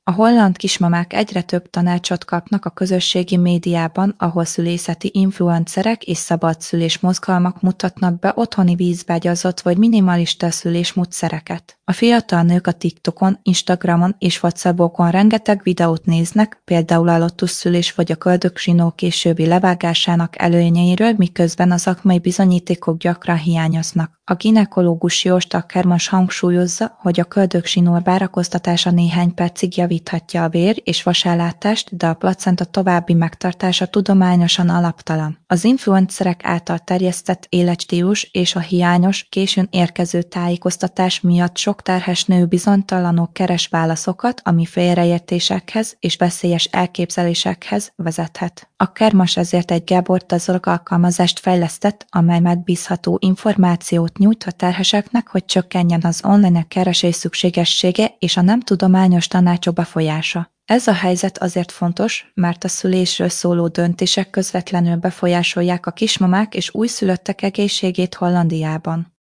A holland kismamák egyre több tanácsot kapnak a közösségi médiában, ahol szülészeti influencerek és szabadszülés mozgalmak mutatnak be otthoni vízbeágyazott vagy minimalista szülésmódszereket. A fiatal nők a TikTokon, Instagramon és WhatsAppokon rengeteg videót néznek, például a lottusszülés vagy a köldökzsinór későbbi levágásának előnyeiről, miközben a szakmai bizonyítékok gyakran hiányoznak. A ginekológus Joost Akkermans hangsúlyozza, hogy a köldökzsinór várakoztatása néhány percig javíthatja a vér- és vasellátást, de a placenta további megtartása tudományosan alaptalan. Az influencerek által terjesztett életstílus és a hiányos, későn érkező tájékoztatás miatt sok terhes nő bizonytalanul keres válaszokat, ami félreértésekhez és veszélyes elképzelésekhez vezethet. Akkermans ezért egy Geburtstag alkalmazást fejlesztett, amely megbízható információt nyújt a terheseknek, hogy csökkenjen az online keresés szükségessége és a nem tudományos tanácsok befolyása. Ez a helyzet azért fontos, mert a szülésről szóló döntések közvetlenül befolyásolják a kismamák és újszülöttek egészségét Hollandiában.